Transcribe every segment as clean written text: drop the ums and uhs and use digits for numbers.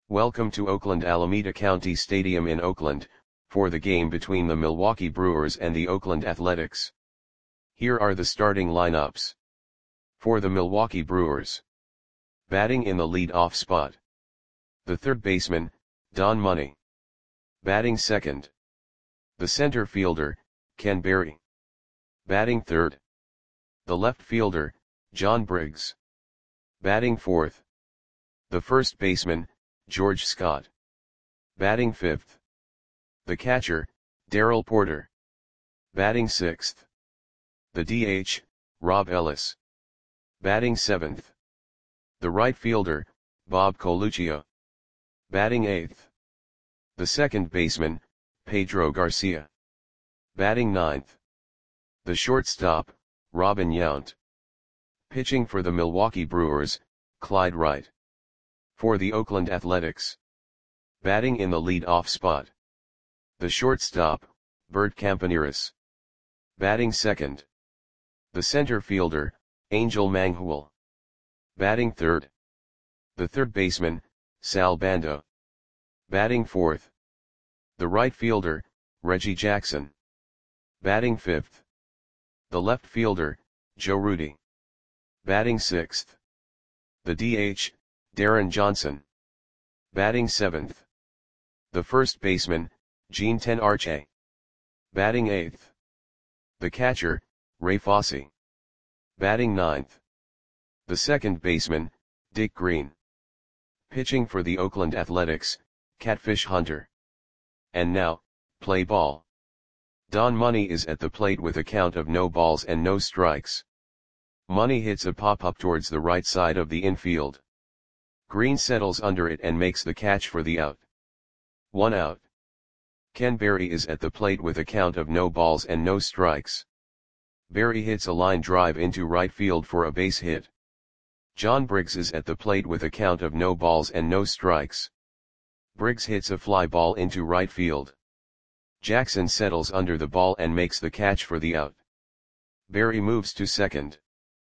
Welcome to Oakland Alameda County Stadium in Oakland, for the game between the Milwaukee Brewers and the Oakland Athletics. Here are the starting lineups. For the Milwaukee Brewers. Batting in the lead-off spot. The third baseman, Don Money. Batting second. The center fielder, Ken Berry. Batting third. The left fielder, John Briggs. Batting fourth. The first baseman, George Scott. Batting fifth. The catcher, Darrell Porter. Batting sixth. The DH, Rob Ellis. Batting seventh. The right fielder, Bob Coluccio. Batting eighth. The second baseman, Pedro Garcia. Batting ninth. The shortstop, Robin Yount. Pitching for the Milwaukee Brewers, Clyde Wright. For the Oakland Athletics. Batting in the lead-off spot. The shortstop, Bert Campaneris. Batting second. The center fielder, Angel Manghul. Batting third. The third baseman, Sal Bando. Batting fourth. The right fielder, Reggie Jackson. Batting fifth. The left fielder, Joe Rudi. Batting sixth. The DH, Darren Johnson. Batting seventh. The first baseman, Gene Tenarche. Batting eighth. The catcher, Ray Fosse. Batting ninth. The second baseman, Dick Green. Pitching for the Oakland Athletics, Catfish Hunter. And now, play ball. Don Money is at the plate with a count of no balls and no strikes. Money hits a pop-up towards the right side of the infield. Green settles under it and makes the catch for the out. 1 out. Ken Berry is at the plate with a count of no balls and no strikes. Berry hits a line drive into right field for a base hit. John Briggs is at the plate with a count of no balls and no strikes. Briggs hits a fly ball into right field. Jackson settles under the ball and makes the catch for the out. Berry moves to second.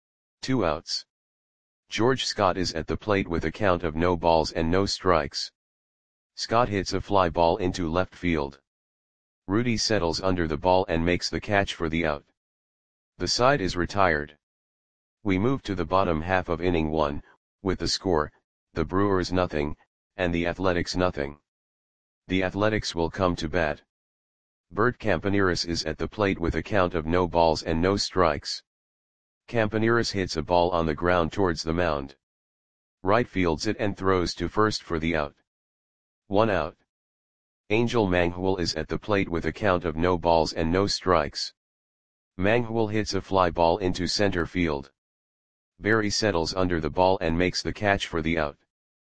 2 outs. George Scott is at the plate with a count of no balls and no strikes. Scott hits a fly ball into left field. Rudi settles under the ball and makes the catch for the out. The side is retired. We move to the bottom half of inning 1, with the score, the Brewers nothing, and the Athletics nothing. The Athletics will come to bat. Bert Campaneris is at the plate with a count of no balls and no strikes. Campaneris hits a ball on the ground towards the mound. Right fields it and throws to first for the out. 1 out. Angel Manghul is at the plate with a count of no balls and no strikes. Manghul hits a fly ball into center field. Berry settles under the ball and makes the catch for the out.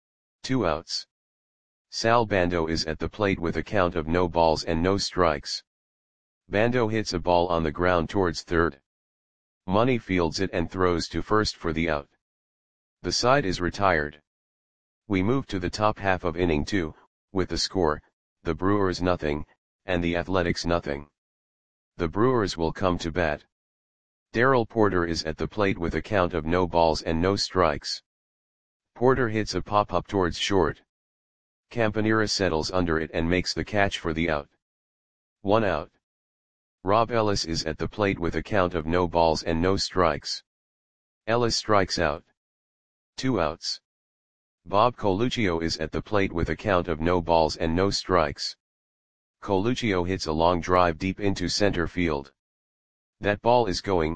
2 outs. Sal Bando is at the plate with a count of no balls and no strikes. Bando hits a ball on the ground towards third. Money fields it and throws to first for the out. The side is retired. We move to the top half of inning 2, with the score, the Brewers nothing, and the Athletics nothing. The Brewers will come to bat. Darrell Porter is at the plate with a count of no balls and no strikes. Porter hits a pop-up towards short. Campaneris settles under it and makes the catch for the out. 1 out. Rob Ellis is at the plate with a count of no balls and no strikes. Ellis strikes out. 2 outs. Bob Coluccio is at the plate with a count of no balls and no strikes. Coluccio hits a long drive deep into center field. That ball is gone.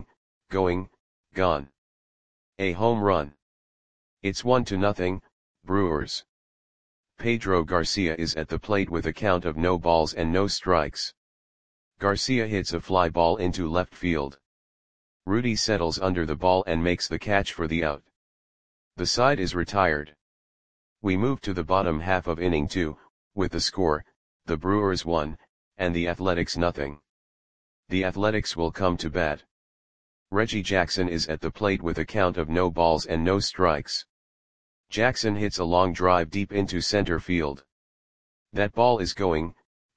A home run. It's 1-0, Brewers. Pedro Garcia is at the plate with a count of no balls and no strikes. Garcia hits a fly ball into left field. Rudi settles under the ball and makes the catch for the out. The side is retired. We move to the bottom half of inning 2, with the score, the Brewers 1, and the Athletics nothing. The Athletics will come to bat. Reggie Jackson is at the plate with a count of no balls and no strikes. Jackson hits a long drive deep into center field. That ball is gone.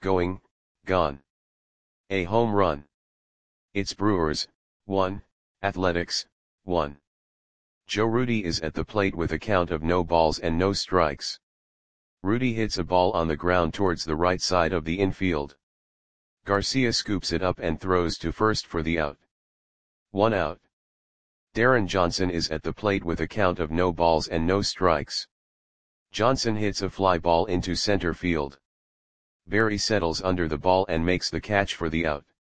A home run. It's Brewers, 1, Athletics, 1. Joe Rudi is at the plate with a count of no balls and no strikes. Rudy hits a ball on the ground towards the right side of the infield. Garcia scoops it up and throws to first for the out. 1 out. Darren Johnson is at the plate with a count of no balls and no strikes. Johnson hits a fly ball into center field. Berry settles under the ball and makes the catch for the out.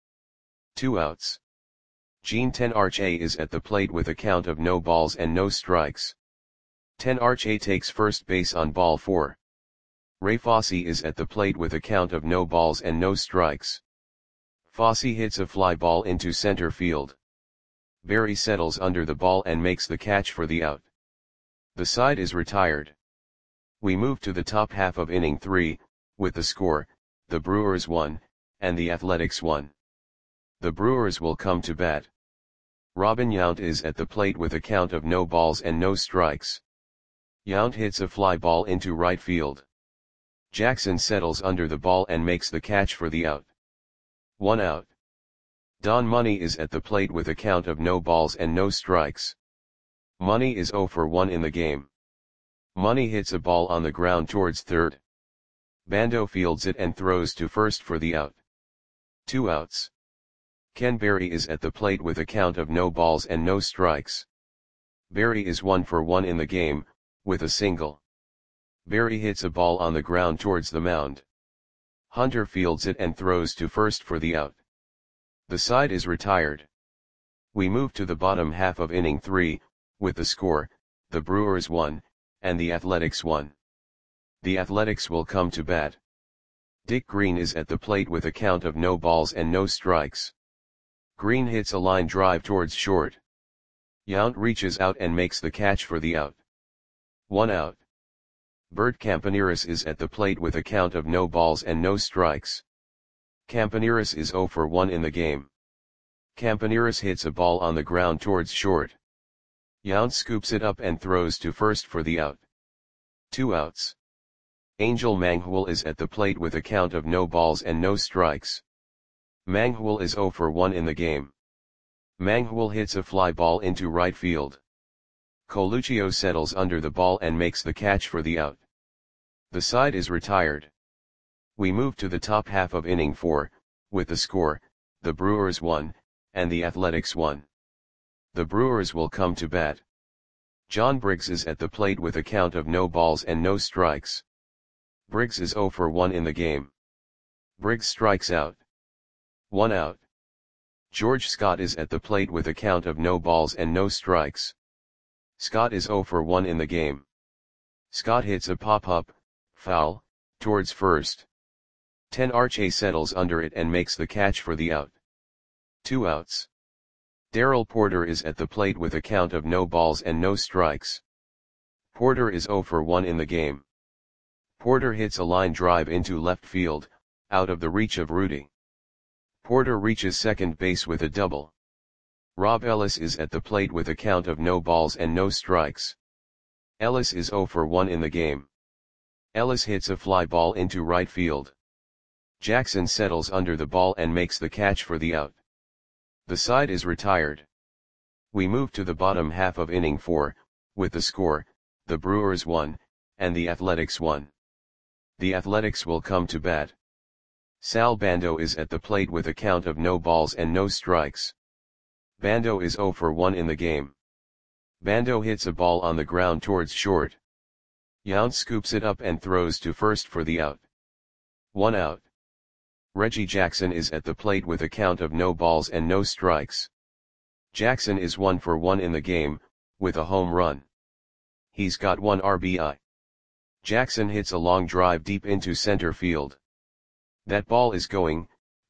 2 outs. Gene Tenarche is at the plate with a count of no balls and no strikes. Tenarche takes first base on ball 4. Ray Fosse is at the plate with a count of no balls and no strikes. Fosse hits a fly ball into center field. Berry settles under the ball and makes the catch for the out. The side is retired. We move to the top half of inning 3, with the score, the Brewers 1, and the Athletics 1. The Brewers will come to bat. Robin Yount is at the plate with a count of no balls and no strikes. Yount hits a fly ball into right field. Jackson settles under the ball and makes the catch for the out. 1 out. Don Money is at the plate with a count of no balls and no strikes. Money is 0 for 1 in the game. Money hits a ball on the ground towards third. Bando fields it and throws to first for the out. 2 outs. Ken Berry is at the plate with a count of no balls and no strikes. Berry is 1 for 1 in the game, with a single. Berry hits a ball on the ground towards the mound. Hunter fields it and throws to first for the out. The side is retired. We move to the bottom half of inning 3, with the score, the Brewers 1, and the Athletics 1. The Athletics will come to bat. Dick Green is at the plate with a count of no balls and no strikes. Green hits a line drive towards short. Yount reaches out and makes the catch for the out. 1 out. Bert Campaneris is at the plate with a count of no balls and no strikes. Campaneris is 0 for 1 in the game. Campaneris hits a ball on the ground towards short. Yount scoops it up and throws to first for the out. 2 outs. Angel Manghul is at the plate with a count of no balls and no strikes. Manghul is 0 for 1 in the game. Manghul hits a fly ball into right field. Coluccio settles under the ball and makes the catch for the out. The side is retired. We move to the top half of inning 4, with the score, the Brewers 1, and the Athletics 1. The Brewers will come to bat. John Briggs is at the plate with a count of no balls and no strikes. Briggs is 0 for 1 in the game. Briggs strikes out. 1 out. George Scott is at the plate with a count of no balls and no strikes. Scott is 0 for 1 in the game. Scott hits a pop-up, foul, towards first. Tenarche settles under it and makes the catch for the out. 2 outs. Darrell Porter is at the plate with a count of no balls and no strikes. Porter is 0 for 1 in the game. Porter hits a line drive into left field, out of the reach of Rudy. Porter reaches second base with a double. Rob Ellis is at the plate with a count of no balls and no strikes. Ellis is 0 for 1 in the game. Ellis hits a fly ball into right field. Jackson settles under the ball and makes the catch for the out. The side is retired. We move to the bottom half of inning 4, with the score, the Brewers 1, and the Athletics 1. The Athletics will come to bat. Sal Bando is at the plate with a count of no balls and no strikes. Bando is 0 for 1 in the game. Bando hits a ball on the ground towards short. Yount scoops it up and throws to first for the out. 1 out. Reggie Jackson is at the plate with a count of no balls and no strikes. Jackson is 1 for 1 in the game, with a home run. He's got 1 RBI. Jackson hits a long drive deep into center field. That ball is going,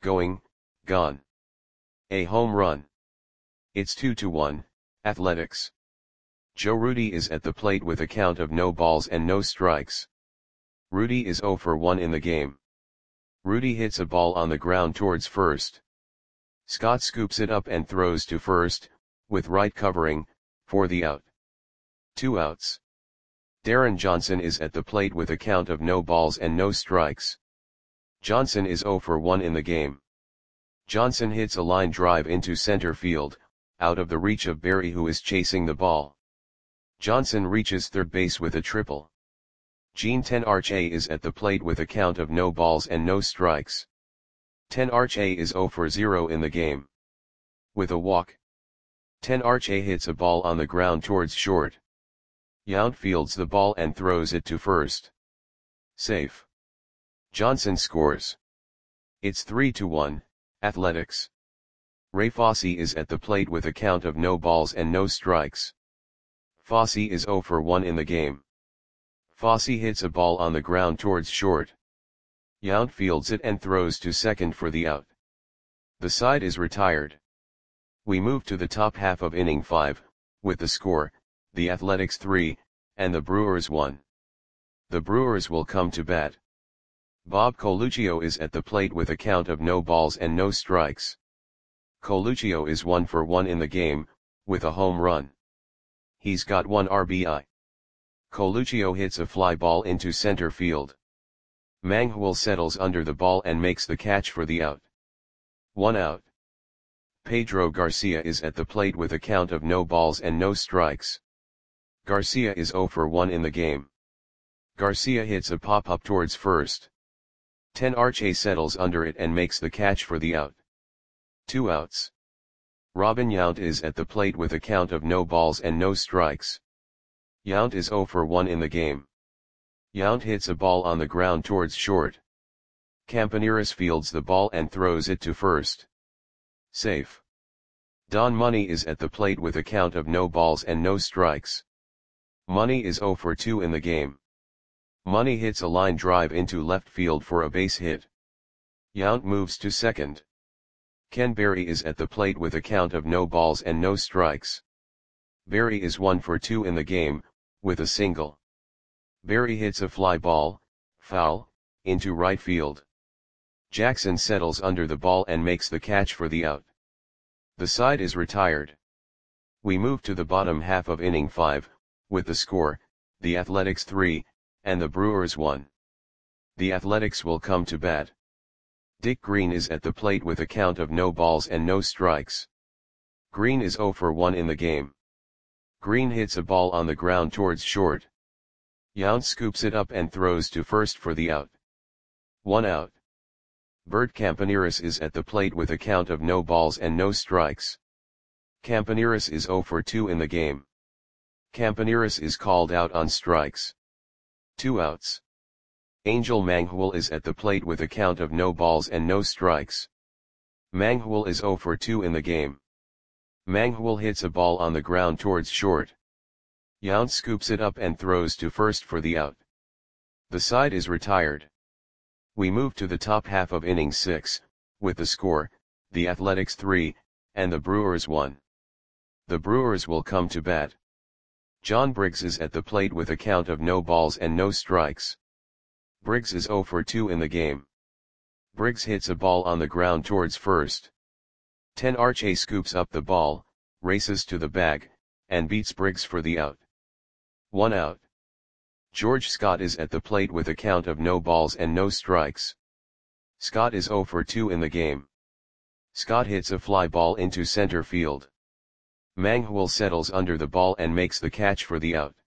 gone. A home run. It's 2-1, Athletics. Joe Rudi is at the plate with a count of no balls and no strikes. Rudi is 0 for 1 in the game. Rudi hits a ball on the ground towards first. Scott scoops it up and throws to first, with right covering, for the out. 2 outs. Darren Johnson is at the plate with a count of no balls and no strikes. Johnson is 0 for 1 in the game. Johnson hits a line drive into center field, out of the reach of Berry who is chasing the ball. Johnson reaches third base with a triple. Jean 10 Arch A is at the plate with a count of no balls and no strikes. 10 Arch A is 0 for 0 in the game. With a walk. 10 Arch A hits a ball on the ground towards short. Yount fields the ball and throws it to first. Safe. Johnson scores. It's 3-1, Athletics. Ray Fosse is at the plate with a count of no balls and no strikes. Fosse is 0 for 1 in the game. Fosse hits a ball on the ground towards short. Yount fields it and throws to second for the out. The side is retired. We move to the top half of inning 5, with the score, the Athletics 3, and the Brewers 1. The Brewers will come to bat. Bob Coluccio is at the plate with a count of no balls and no strikes. Coluccio is 1 for 1 in the game, with a home run. He's got 1 RBI. Coluccio hits a fly ball into center field. Manghul settles under the ball and makes the catch for the out. 1 out. Pedro Garcia is at the plate with a count of no balls and no strikes. Garcia is 0 for 1 in the game. Garcia hits a pop-up towards first. 10 Arch A settles under it and makes the catch for the out. 2 outs. Robin Yount is at the plate with a count of no balls and no strikes. Yount is 0 for 1 in the game. Yount hits a ball on the ground towards short. Campaneris fields the ball and throws it to first. Safe. Don Money is at the plate with a count of no balls and no strikes. Money is 0 for 2 in the game. Money hits a line drive into left field for a base hit. Yount moves to second. Ken Berry is at the plate with a count of no balls and no strikes. Berry is 1 for 2 in the game, with a single. Berry hits a fly ball, foul, into right field. Jackson settles under the ball and makes the catch for the out. The side is retired. We move to the bottom half of inning 5, with the score, the Athletics 3, and the Brewers 1. The Athletics will come to bat. Dick Green is at the plate with a count of no balls and no strikes. Green is 0 for 1 in the game. Green hits a ball on the ground towards short. Yount scoops it up and throws to first for the out. 1 out. Bert Campaneris is at the plate with a count of no balls and no strikes. Campaneris is 0 for 2 in the game. Campaneris is called out on strikes. 2 outs. Angel Manghul is at the plate with a count of no balls and no strikes. Manghul is 0 for 2 in the game. Manghul hits a ball on the ground towards short. Yount scoops it up and throws to first for the out. The side is retired. We move to the top half of inning 6, with the score, the Athletics 3, and the Brewers 1. The Brewers will come to bat. John Briggs is at the plate with a count of no balls and no strikes. Briggs is 0 for 2 in the game. Briggs hits a ball on the ground towards first. 10 Arch A scoops up the ball, races to the bag, and beats Briggs for the out. 1 out. George Scott is at the plate with a count of no balls and no strikes. Scott is 0 for 2 in the game. Scott hits a fly ball into center field. Manghul settles under the ball and makes the catch for the out.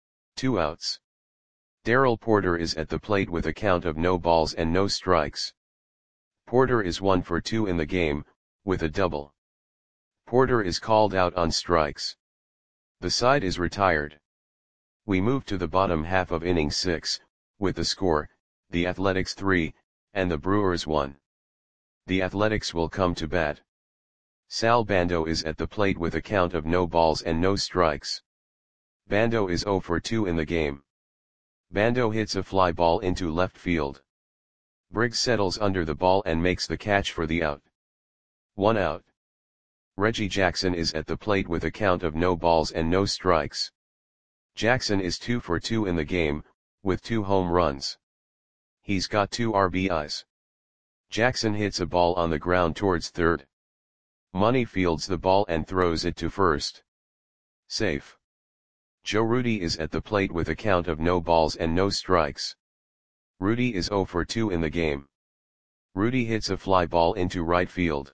2 outs. Darrell Porter is at the plate with a count of no balls and no strikes. Porter is 1 for 2 in the game, with a double. Porter is called out on strikes. The side is retired. We move to the bottom half of inning 6, with the score, the Athletics 3, and the Brewers 1. The Athletics will come to bat. Sal Bando is at the plate with a count of no balls and no strikes. Bando is 0 for 2 in the game. Bando hits a fly ball into left field. Briggs settles under the ball and makes the catch for the out. 1 out. Reggie Jackson is at the plate with a count of no balls and no strikes. Jackson is 2 for 2 in the game, with 2 home runs. He's got 2 RBIs. Jackson hits a ball on the ground towards third. Money fields the ball and throws it to first. Safe. Joe Rudy is at the plate with a count of no balls and no strikes. Rudy is 0 for 2 in the game. Rudy hits a fly ball into right field.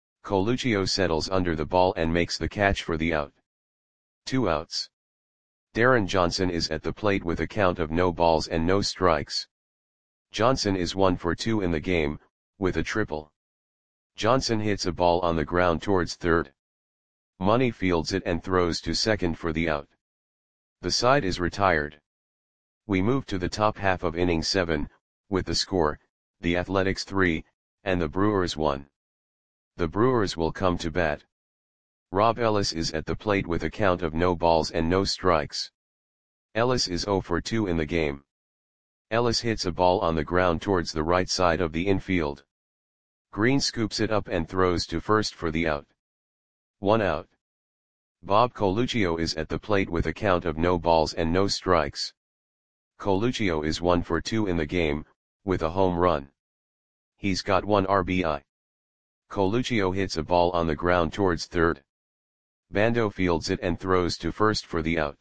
Coluccio settles under the ball and makes the catch for the out. 2 outs. Darren Johnson is at the plate with a count of no balls and no strikes. Johnson is 1 for 2 in the game, with a triple. Johnson hits a ball on the ground towards third. Money fields it and throws to second for the out. The side is retired. We move to the top half of inning 7, with the score, the Athletics 3, and the Brewers 1. The Brewers will come to bat. Rob Ellis is at the plate with a count of no balls and no strikes. Ellis is 0 for 2 in the game. Ellis hits a ball on the ground towards the right side of the infield. Green scoops it up and throws to first for the out. 1 out. Bob Coluccio is at the plate with a count of no balls and no strikes. Coluccio is 1 for 2 in the game, with a home run. He's got 1 RBI. Coluccio hits a ball on the ground towards third. Bando fields it and throws to first for the out.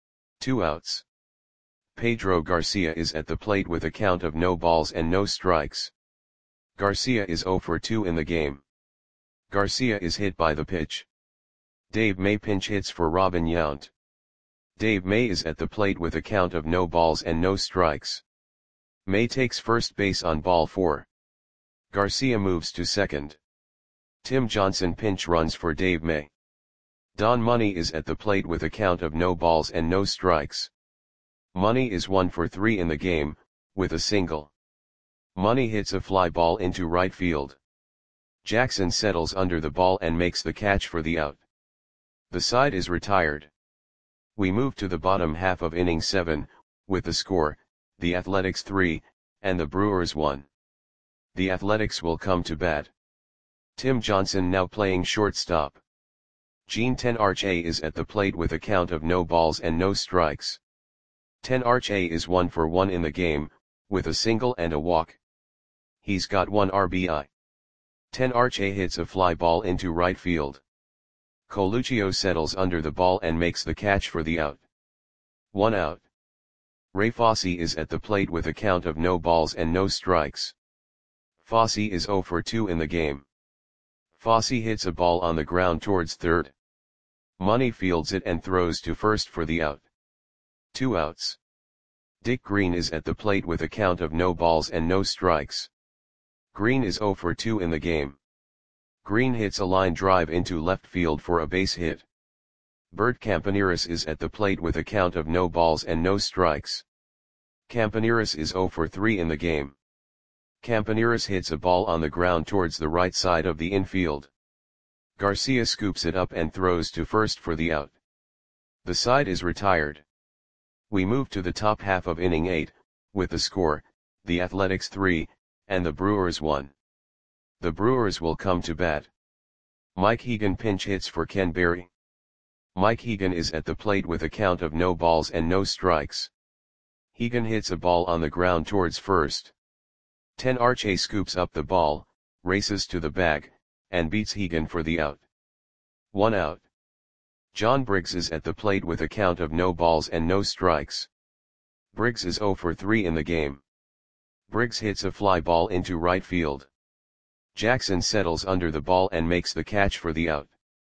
2 outs. Pedro Garcia is at the plate with a count of no balls and no strikes. Garcia is 0 for 2 in the game. Garcia is hit by the pitch. Dave May pinch hits for Robin Yount. Dave May is at the plate with a count of no balls and no strikes. May takes first base on ball 4. Garcia moves to second. Tim Johnson pinch runs for Dave May. Don Money is at the plate with a count of no balls and no strikes. Money is 1 for 3 in the game, with a single. Money hits a fly ball into right field. Jackson settles under the ball and makes the catch for the out. The side is retired. We move to the bottom half of inning 7, with the score, the Athletics 3, and the Brewers 1. The Athletics will come to bat. Tim Johnson now playing shortstop. Gene Tenarche is at the plate with a count of no balls and no strikes. Tenarche is 1 for 1 in the game, with a single and a walk. He's got 1 RBI. Tenarche hits a fly ball into right field. Coluccio settles under the ball and makes the catch for the out. 1 out. Ray Fosse is at the plate with a count of no balls and no strikes. Fosse is 0 for 2 in the game. Fosse hits a ball on the ground towards third. Money fields it and throws to first for the out. 2 outs. Dick Green is at the plate with a count of no balls and no strikes. Green is 0 for 2 in the game. Green hits a line drive into left field for a base hit. Bert Campaneris is at the plate with a count of no balls and no strikes. Campaneris is 0 for 3 in the game. Campaneris hits a ball on the ground towards the right side of the infield. Garcia scoops it up and throws to first for the out. The side is retired. We move to the top half of inning 8, with the score, the Athletics 3, and the Brewers 1. The Brewers will come to bat. Mike Hegan pinch hits for Ken Berry. Mike Hegan is at the plate with a count of no balls and no strikes. Hegan hits a ball on the ground towards first. Tenarche scoops up the ball, races to the bag, and beats Hegan for the out. 1 out. John Briggs is at the plate with a count of no balls and no strikes. Briggs is 0 for 3 in the game. Briggs hits a fly ball into right field. Jackson settles under the ball and makes the catch for the out.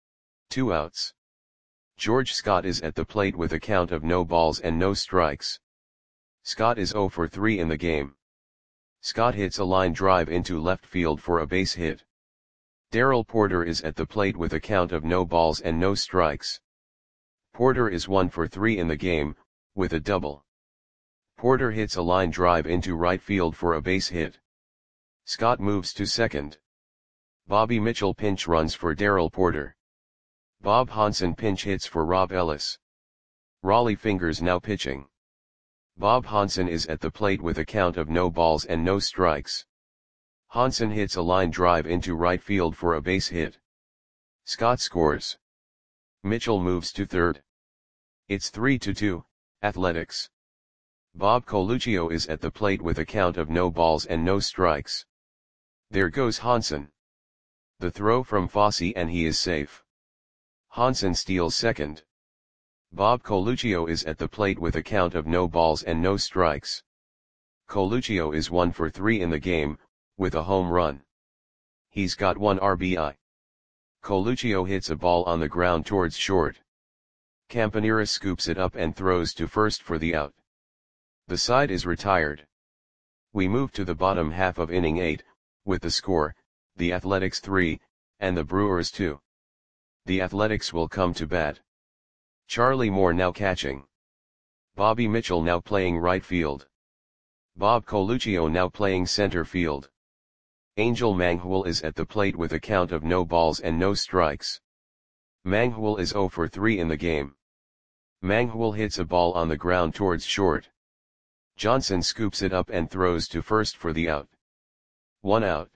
2 outs. George Scott is at the plate with a count of no balls and no strikes. Scott is 0 for 3 in the game. Scott hits a line drive into left field for a base hit. Darrell Porter is at the plate with a count of no balls and no strikes. Porter is 1 for 3 in the game, with a double. Porter hits a line drive into right field for a base hit. Scott moves to second. Bobby Mitchell pinch runs for Darrell Porter. Bob Hansen pinch hits for Rob Ellis. Raleigh Fingers now pitching. Bob Hansen is at the plate with a count of no balls and no strikes. Hansen hits a line drive into right field for a base hit. Scott scores. Mitchell moves to third. It's 3-2, Athletics. Bob Coluccio is at the plate with a count of no balls and no strikes. There goes Hansen. The throw from Fosse and he is safe. Hansen steals second. Bob Coluccio is at the plate with a count of no balls and no strikes. Coluccio is 1 for 3 in the game, with a home run. He's got 1 RBI. Coluccio hits a ball on the ground towards short. Campanera scoops it up and throws to first for the out. The side is retired. We move to the bottom half of inning 8, with the score, the Athletics 3, and the Brewers 2. The Athletics will come to bat. Charlie Moore now catching. Bobby Mitchell now playing right field. Bob Coluccio now playing center field. Angel Manghul is at the plate with a count of no balls and no strikes. Manghul is 0 for 3 in the game. Manghul hits a ball on the ground towards short. Johnson scoops it up and throws to first for the out. 1 out.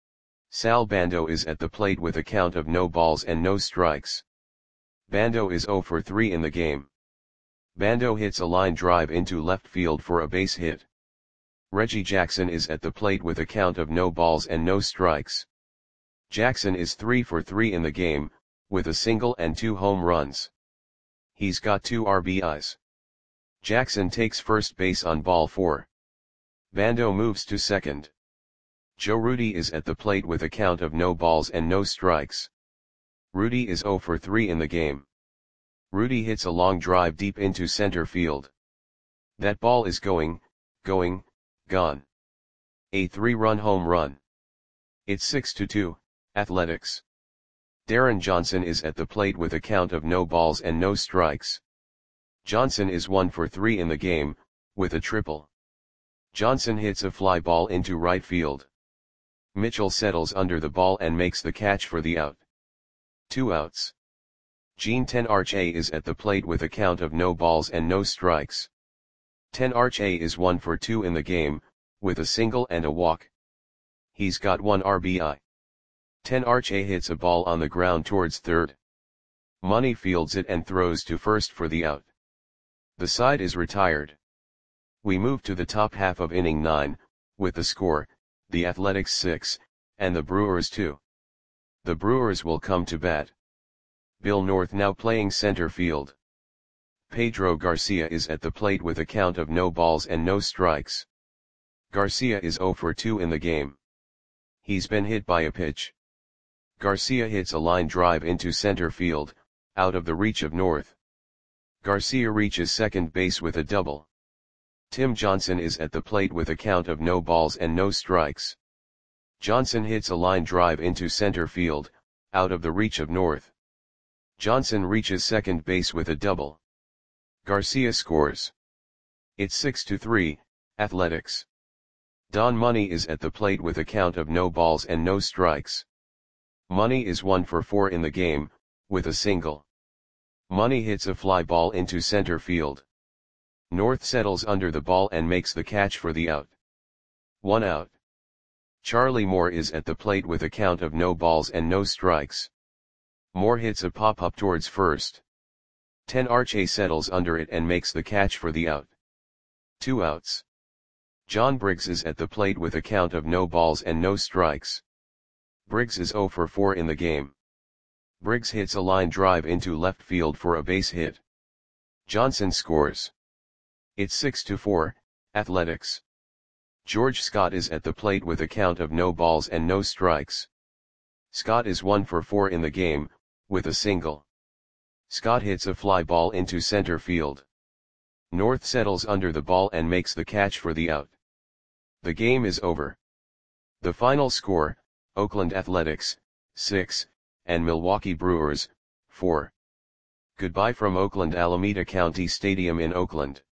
Sal Bando is at the plate with a count of no balls and no strikes. Bando is 0 for 3 in the game. Bando hits a line drive into left field for a base hit. Reggie Jackson is at the plate with a count of no balls and no strikes. Jackson is 3 for 3 in the game, with a single and 2 home runs. He's got 2 RBIs. Jackson takes first base on ball 4. Bando moves to second. Joe Rudi is at the plate with a count of no balls and no strikes. Rudi is 0 for 3 in the game. Rudi hits a long drive deep into center field. That ball is going, gone. A 3-run home run. It's 6-2, Athletics. Darren Johnson is at the plate with a count of no balls and no strikes. Johnson is 1 for 3 in the game, with a triple. Johnson hits a fly ball into right field. Mitchell settles under the ball and makes the catch for the out. 2 outs. Gene Tenarche is at the plate with a count of no balls and no strikes. Tenarche is 1 for 2 in the game, with a single and a walk. He's got 1 RBI. Tenarche hits a ball on the ground towards third. Money fields it and throws to first for the out. The side is retired. We move to the top half of inning 9, with the score, the Athletics 6, and the Brewers 2. The Brewers will come to bat. Bill North now playing center field. Pedro Garcia is at the plate with a count of no balls and no strikes. Garcia is 0 for 2 in the game. He's been hit by a pitch. Garcia hits a line drive into center field, out of the reach of North. Garcia reaches second base with a double. Tim Johnson is at the plate with a count of no balls and no strikes. Johnson hits a line drive into center field, out of the reach of North. Johnson reaches second base with a double. Garcia scores. It's 6-3, Athletics. Don Money is at the plate with a count of no balls and no strikes. Money is 1 for 4 in the game, with a single. Money hits a fly ball into center field. North settles under the ball and makes the catch for the out. 1 out. Charlie Moore is at the plate with a count of no balls and no strikes. Moore hits a pop-up towards first. Tenarche settles under it and makes the catch for the out. 2 outs. John Briggs is at the plate with a count of no balls and no strikes. Briggs is 0 for 4 in the game. Briggs hits a line drive into left field for a base hit. Johnson scores. It's 6-4, Athletics. George Scott is at the plate with a count of no balls and no strikes. Scott is 1 for 4 in the game, with a single. Scott hits a fly ball into center field. North settles under the ball and makes the catch for the out. The game is over. The final score, Oakland Athletics, 6, and Milwaukee Brewers, 4. Goodbye from Oakland Alameda County Stadium in Oakland.